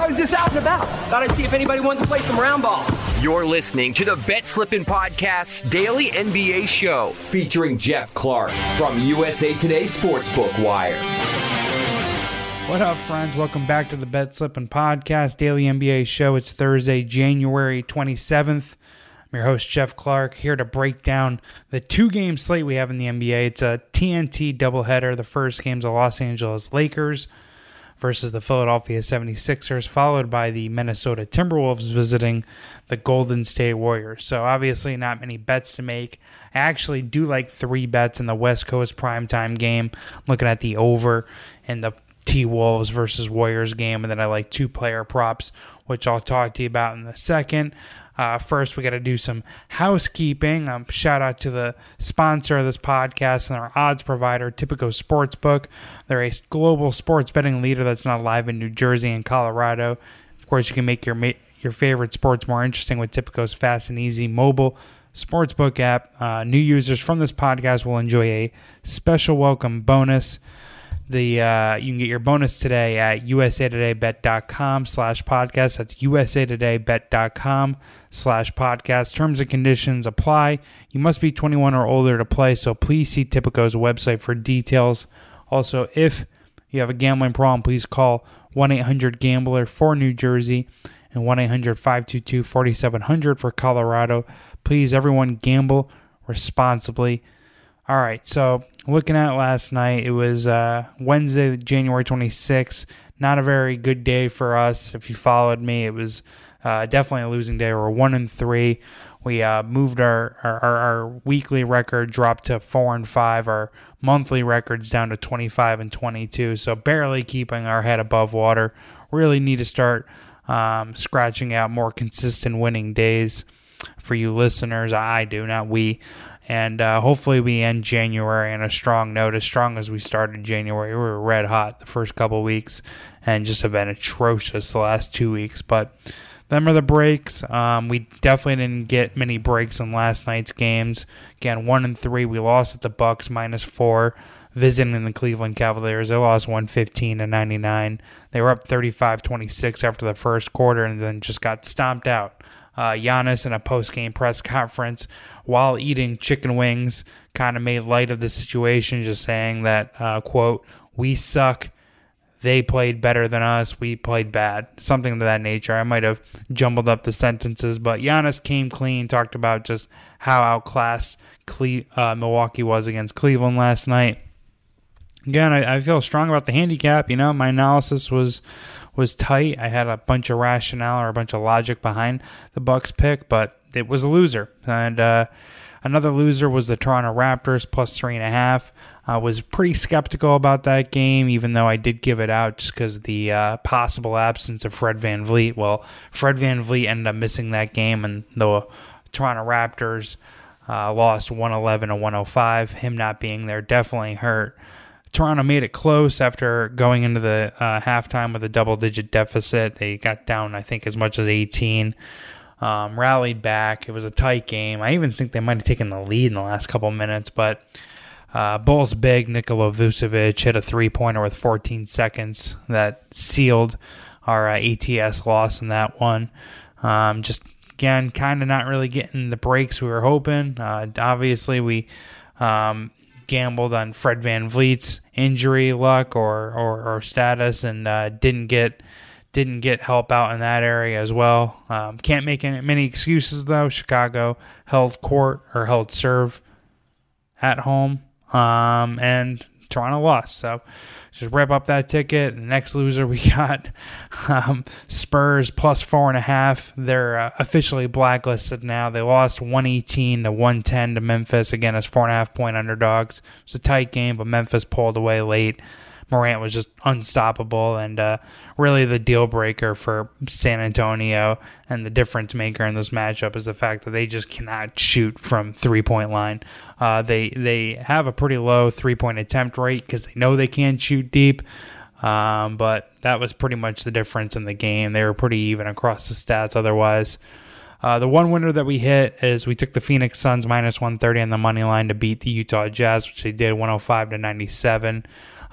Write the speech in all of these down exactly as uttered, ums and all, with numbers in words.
I was just out and about. Thought I'd see if anybody wanted to play some round ball. You're listening to the Bet Slippin' Podcast's daily N B A show, featuring Jeff Clark from U S A Today Sportsbook Wire. What up, friends? Welcome back to the Bet Slippin' Podcast, daily N B A show. It's Thursday, January twenty-seventh. I'm your host, Jeff Clark, here to break down the two-game slate we have in the N B A. It's a T N T doubleheader. The first game's the Los Angeles Lakers versus the Philadelphia seventy-sixers, followed by the Minnesota Timberwolves visiting the Golden State Warriors. So obviously not many bets to make. I actually do like three bets in the West Coast primetime game. I'm looking at the over in the T-Wolves versus Warriors game, and then I like two player props, which I'll talk to you about in a second. Uh, first, we got to do some housekeeping. Um, shout out to the sponsor of this podcast and our odds provider, Tipico Sportsbook. They're a global sports betting leader that's not live in New Jersey and Colorado. Of course, you can make your your favorite sports more interesting with Tipico's fast and easy mobile sportsbook app. Uh, new users from this podcast will enjoy a special welcome bonus. The uh, you can get your bonus today at usatodaybet.com slash podcast. That's usatodaybet.com slash podcast. Terms and conditions apply. You must be twenty-one or older to play, so please see Tipico's website for details. Also, if you have a gambling problem, please call one eight hundred gambler for New Jersey and one eight hundred five two two four seven zero zero for Colorado. Please, everyone, gamble responsibly. All right, so looking at last night, it was uh, Wednesday, January twenty-sixth. Not a very good day for us. If you followed me, it was uh, definitely a losing day. We're one and three. We uh, moved our, our our weekly record, dropped to four and five. Our monthly records down to twenty-five and twenty-two. So barely keeping our head above water. Really need to start um, scratching out more consistent winning days for you listeners. I do, not we. And uh, hopefully we end January on a strong note, as strong as we started January. We were red hot the first couple of weeks and just have been atrocious the last two weeks. But them are the breaks. Um, we definitely didn't get many breaks in last night's games. Again, one and three. We lost at the Bucks minus four, visiting the Cleveland Cavaliers. They lost one fifteen to ninety-nine. They were up thirty-five twenty-six after the first quarter and then just got stomped out. Uh, Giannis in a post-game press conference while eating chicken wings kind of made light of the situation, just saying that, uh, quote, we suck, they played better than us, we played bad, something of that nature. I might have jumbled up the sentences, but Giannis came clean, talked about just how outclassed Cle- uh, Milwaukee was against Cleveland last night. Again, I, I feel strong about the handicap. You know, my analysis was was tight. I had a bunch of rationale or a bunch of logic behind the Bucks pick, but it was a loser. And uh, another loser was the Toronto Raptors, plus three and a half. I was pretty skeptical about that game, even though I did give it out just because of the uh, possible absence of Fred VanVleet. Well, Fred VanVleet ended up missing that game, and the Toronto Raptors uh, lost one eleven to one oh five. Him not being there definitely hurt. Toronto made it close after going into the uh, halftime with a double-digit deficit. They got down, I think, as much as eighteen. Um, rallied back. It was a tight game. I even think they might have taken the lead in the last couple minutes, but uh, Bulls big Nikola Vucevic hit a three-pointer with fourteen seconds that sealed our uh, A T S loss in that one. Um, just, again, kind of not really getting the breaks we were hoping. Uh, obviously, we... Um, gambled on Fred VanVleet's injury luck or, or, or status and uh, didn't get didn't get help out in that area as well. Um, can't make any, many excuses though. Chicago held court or held serve at home um, and Toronto lost. So just wrap up that ticket. The next loser we got um, Spurs plus four and a half. They're uh, officially blacklisted now. They lost one eighteen to one ten to Memphis, again as four and a half point underdogs. It was a tight game, but Memphis pulled away late. Morant was just unstoppable and uh, really the deal breaker for San Antonio, and the difference maker in this matchup is the fact that they just cannot shoot from three-point line. Uh, they they have a pretty low three-point attempt rate because they know they can't shoot deep, um, but that was pretty much the difference in the game. They were pretty even across the stats otherwise. Uh, the one winner that we hit is we took the Phoenix Suns minus one thirty on the money line to beat the Utah Jazz, which they did one oh five to ninety-seven.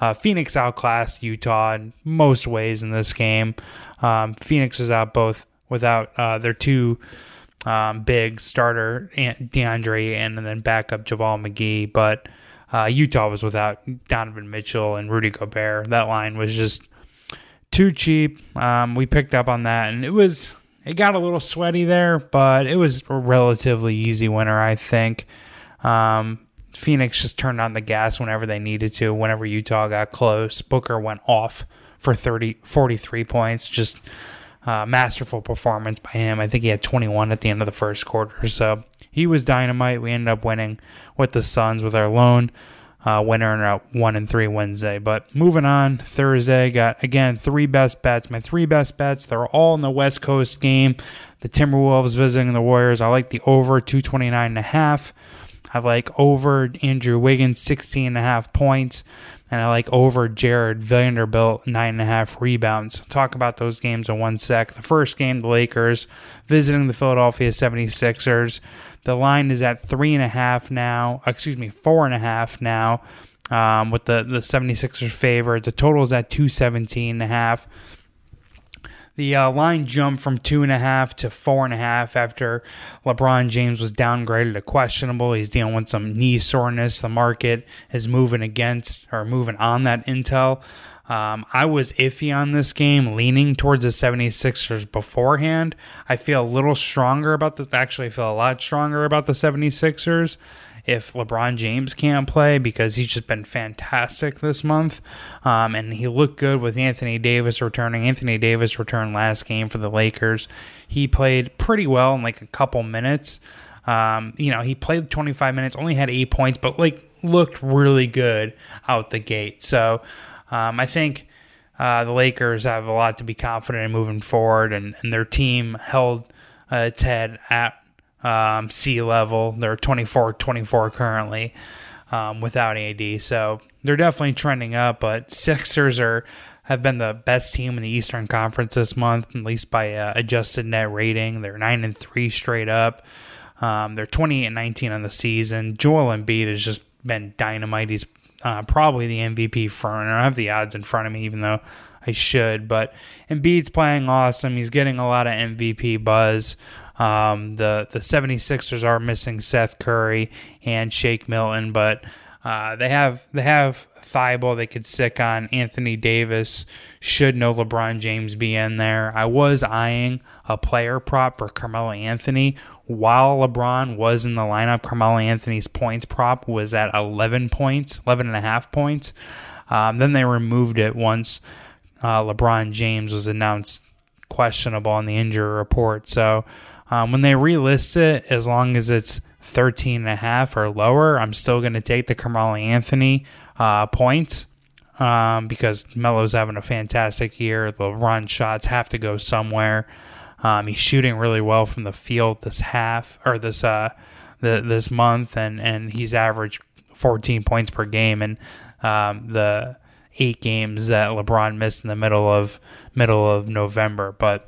Uh, Phoenix outclassed Utah in most ways in this game. Um, Phoenix was out both without uh, their two um, big starter, DeAndre, and then backup JaVale McGee. But uh, Utah was without Donovan Mitchell and Rudy Gobert. That line was just too cheap. Um, we picked up on that, and it was it got a little sweaty there, but it was a relatively easy winner, I think. Um, Phoenix just turned on the gas whenever they needed to, whenever Utah got close. Booker went off for thirty, forty-three points. Just uh, masterful performance by him. I think he had twenty-one at the end of the first quarter. So he was dynamite. We ended up winning with the Suns with our lone uh, winner in a one and three Wednesday. But moving on, Thursday, got, again, three best bets. My three best bets, they're all in the West Coast game. The Timberwolves visiting the Warriors. I like the over two twenty-nine and a half. I like over Andrew Wiggins, sixteen and a half points. And I like over Jared Vanderbilt, nine and a half rebounds. I'll talk about those games in one sec. The first game, the Lakers visiting the Philadelphia seventy-sixers. The line is at three and a half now. Excuse me, four and a half now um, with the, the seventy-sixers favored. The total is at two seventeen and a half. The uh, line jumped from two and a half to four and a half after LeBron James was downgraded to questionable. He's dealing with some knee soreness. The market is moving against or moving on that intel. Um, I was iffy on this game, leaning towards the seventy-sixers beforehand. I feel a little stronger about this. Actually, I feel a lot stronger about the seventy-sixers if LeBron James can't play, because he's just been fantastic this month. Um, and he looked good with Anthony Davis returning. Anthony Davis returned last game for the Lakers. He played pretty well in like a couple minutes. Um, you know, he played twenty-five minutes, only had eight points, but like looked really good out the gate. So um, I think uh, the Lakers have a lot to be confident in moving forward, and, and their team held uh, its head at Um, sea level. They're twenty-four twenty-four currently um, without A D, so they're definitely trending up. But Sixers are have been the best team in the Eastern Conference this month, at least by uh, adjusted net rating. They're nine and three straight up. Um, they're twenty-eight and nineteen on the season. Joel Embiid has just been dynamite. He's uh, probably the M V P front. I don't have the odds in front of me, even though I should. But Embiid's playing awesome. He's getting a lot of M V P buzz. Um, the, the seventy-sixers are missing Seth Curry and Shake Milton, but uh, they have they have Thibault they could stick on. Anthony Davis should no LeBron James be in there. I was eyeing a player prop for Carmelo Anthony while LeBron was in the lineup. Carmelo Anthony's points prop was at eleven points, eleven and a half points. Um, then they removed it once uh, LeBron James was announced questionable on the injury report. So Um, when they relist it, as long as it's thirteen and a half or lower, I'm still going to take the Carmelo Anthony uh, points um, because Melo's having a fantastic year. The run shots have to go somewhere. Um, he's shooting really well from the field this half or this uh, the, this month, and, and he's averaged fourteen points per game in um, the eight games that LeBron missed in the middle of middle of November. But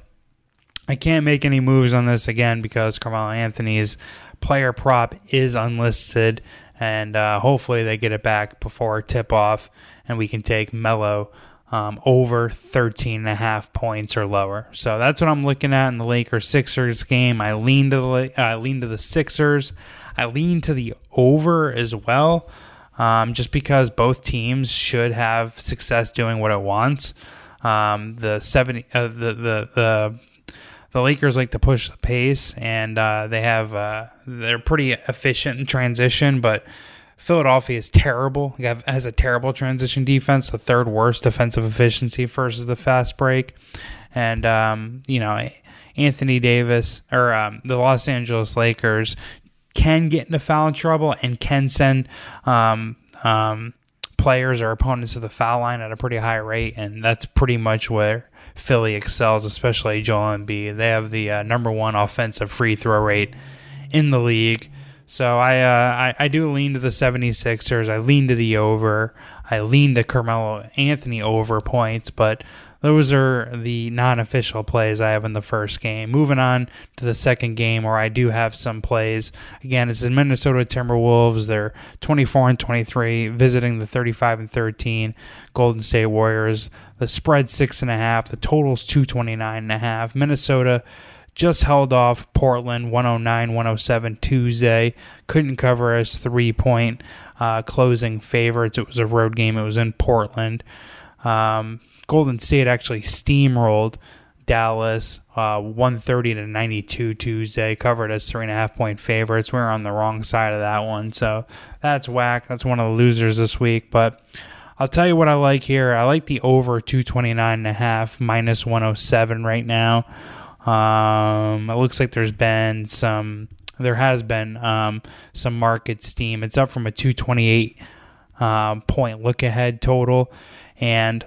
I can't make any moves on this again because Carmelo Anthony's player prop is unlisted, and uh, hopefully they get it back before tip-off, and we can take Melo um, over thirteen and a half points or lower. So that's what I'm looking at in the Lakers-Sixers game. I lean to the uh, lean to the Sixers. I lean to the over as well, um, just because both teams should have success doing what it wants. Um, the seventy, uh, the the the The Lakers like to push the pace, and uh, they have uh, they're pretty efficient in transition, but Philadelphia is terrible. They have, has a terrible transition defense, the third worst defensive efficiency versus the fast break. And, um, you know, Anthony Davis, or um, the Los Angeles Lakers can get into foul trouble and can send um, um, players or opponents to the foul line at a pretty high rate, and that's pretty much where Philly excels, especially Joel Embiid. They have the uh, number one offensive free throw rate in the league. So I, uh, I I do lean to the seventy-sixers. I lean to the over. I lean to Carmelo Anthony over points, but those are the non-official plays I have in the first game. Moving on to the second game, where I do have some plays. Again, it's the Minnesota Timberwolves. They're twenty-four and twenty-three, visiting the thirty-five and thirteen Golden State Warriors. The spread six and a half. The total's two twenty-nine and a half. Minnesota just held off Portland one oh nine one oh seven Tuesday. Couldn't cover as three-point uh, closing favorites. It was a road game. It was in Portland. Um, Golden State actually steamrolled Dallas uh, one thirty to ninety-two Tuesday, covered as three and a half point favorites. We were on the wrong side of that one, so that's whack. That's one of the losers this week. But I'll tell you what I like here. I like the over two twenty-nine and a half, minus one oh seven right now. Um, it looks like there's been some, there has been um, some market steam. It's up from a two twenty-eight um, point look ahead total, and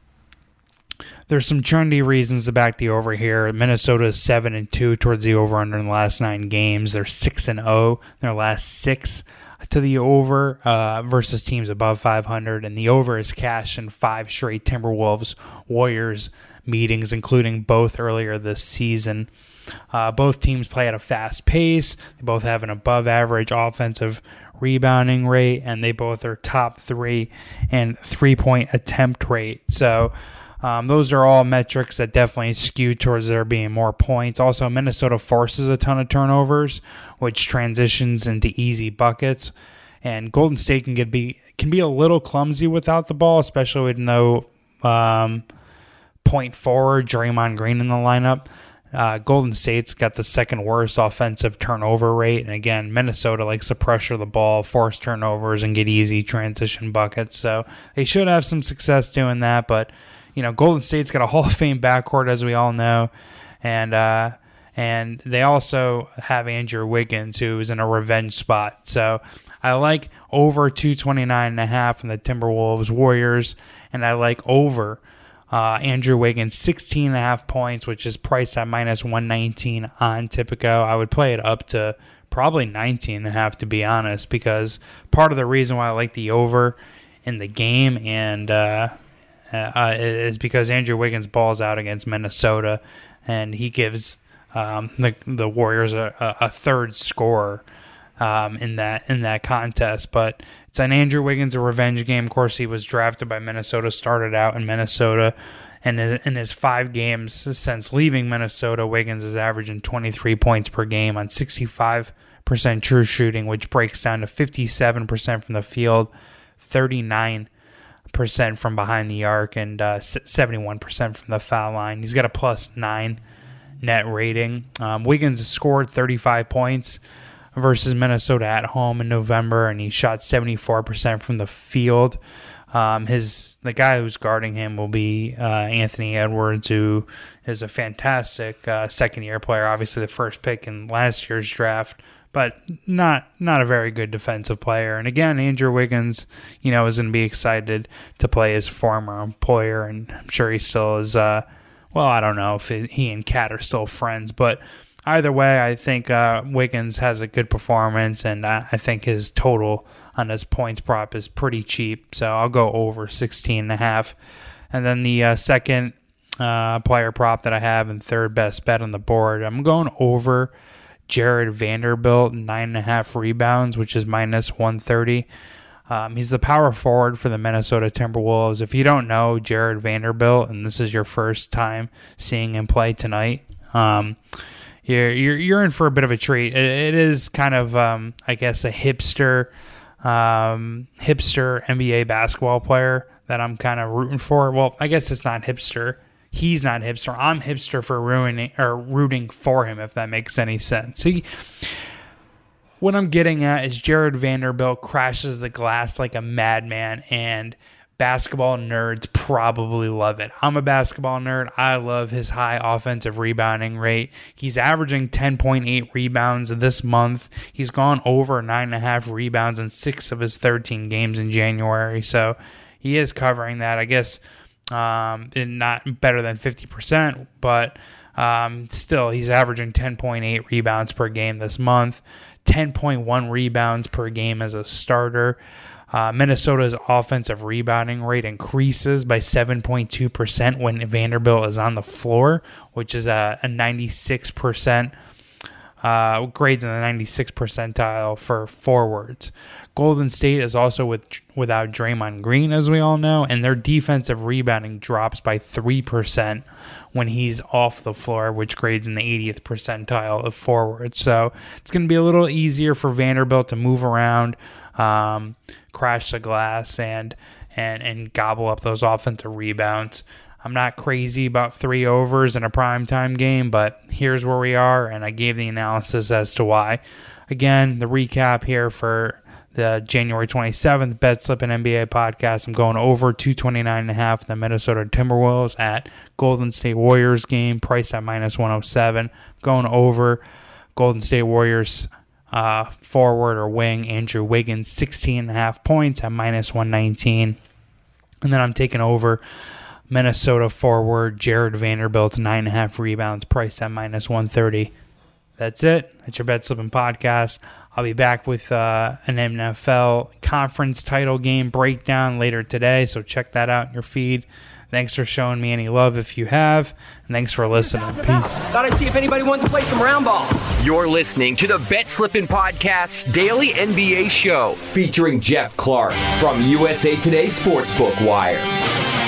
there's some trendy reasons to back the over here. Minnesota is seven and two towards the over under in the last nine games. They're six and oh in their last six to the over uh, versus teams above five hundred, and the over is cashed in five straight Timberwolves Warriors meetings, including both earlier this season. Uh, both teams play at a fast pace. They both have an above average offensive rebounding rate, and they both are top three in three-point attempt rate. So um, those are all metrics that definitely skew towards there being more points. Also, Minnesota forces a ton of turnovers, which transitions into easy buckets. And Golden State can get be can be a little clumsy without the ball, especially with no um, point forward Draymond Green in the lineup. Uh, Golden State's got the second worst offensive turnover rate. And again, Minnesota likes to pressure the ball, force turnovers, and get easy transition buckets. So they should have some success doing that. But, you know, Golden State's got a Hall of Fame backcourt, as we all know. And uh, and they also have Andrew Wiggins, who's in a revenge spot. So I like over two twenty-nine and a half in the Timberwolves Warriors. And I like over Uh, Andrew Wiggins, sixteen and a half points, which is priced at minus one nineteen on Tipico. I would play it up to probably nineteen and a half, to be honest, because part of the reason why I like the over in the game and uh, uh, is because Andrew Wiggins balls out against Minnesota, and he gives um, the the Warriors a, a third scorer um, in that in that contest. But it's an Andrew Wiggins a revenge game. Of course, he was drafted by Minnesota, started out in Minnesota, and in his five games since leaving Minnesota, Wiggins is averaging twenty-three points per game on sixty-five percent true shooting, which breaks down to fifty-seven percent from the field, thirty-nine percent from behind the arc, and uh, seventy-one percent from the foul line. He's got a plus nine net rating. Um, Wiggins has scored thirty-five points versus Minnesota at home in November, and he shot seventy-four percent from the field. Um, his the guy who's guarding him will be uh, Anthony Edwards, who is a fantastic uh, second-year player, obviously the first pick in last year's draft, but not not a very good defensive player. And again, Andrew Wiggins, you know, is going to be excited to play his former employer, and I'm sure he still is. Uh, well, I don't know if it, he and Kat are still friends, but either way, I think uh, Wiggins has a good performance, and I, I think his total on his points prop is pretty cheap. So I'll go over sixteen and a half. And then the uh, second uh, player prop that I have and third best bet on the board, I'm going over Jared Vanderbilt, nine and a half rebounds, which is minus one thirty. Um, he's the power forward for the Minnesota Timberwolves. If you don't know Jared Vanderbilt, and this is your first time seeing him play tonight, um, You're, you're you're in for a bit of a treat. It, it is kind of, um, I guess, a hipster, um, hipster N B A basketball player that I'm kind of rooting for. Well, I guess it's not hipster. He's not hipster. I'm hipster for ruining or rooting for him, if that makes any sense. See, what I'm getting at is Jared Vanderbilt crashes the glass like a madman, and basketball nerds probably love it. I'm a basketball nerd. I love his high offensive rebounding rate. He's averaging ten point eight rebounds this month. He's gone over nine point five rebounds in six of his thirteen games in January. So he is covering that. I guess um, not better than fifty percent, but um, still he's averaging ten point eight rebounds per game this month, ten point one rebounds per game as a starter. Uh, Minnesota's offensive rebounding rate increases by seven point two percent when Vanderbilt is on the floor, which is a, a ninety-six percent uh, grades in the ninety-sixth percentile for forwards. Golden State is also with without Draymond Green, as we all know, and their defensive rebounding drops by three percent when he's off the floor, which grades in the eightieth percentile of forwards. So it's going to be a little easier for Vanderbilt to move around, um, crash the glass, and and and gobble up those offensive rebounds. I'm not crazy about three overs in a primetime game, but here's where we are, and I gave the analysis as to why. Again, the recap here for the January twenty-seventh Bet Slippin' N B A podcast. I'm going over two twenty-nine and a half. The Minnesota Timberwolves at Golden State Warriors game, priced at minus one oh seven. Going over Golden State Warriors uh, forward or wing Andrew Wiggins, sixteen and a half points at minus one nineteen. And then I'm taking over Minnesota forward Jared Vanderbilt's nine and a half rebounds, priced at minus one thirty. That's it. That's your Bet Slippin' podcast. I'll be back with uh, an N F L conference title game breakdown later today, so check that out in your feed. Thanks for showing me any love if you have, and thanks for listening. Peace. Thought I'd see if anybody wanted to play some round ball. You're listening to the Bet Slippin' Podcast's daily N B A show, featuring Jeff Clark from U S A Today Sportsbook Wire.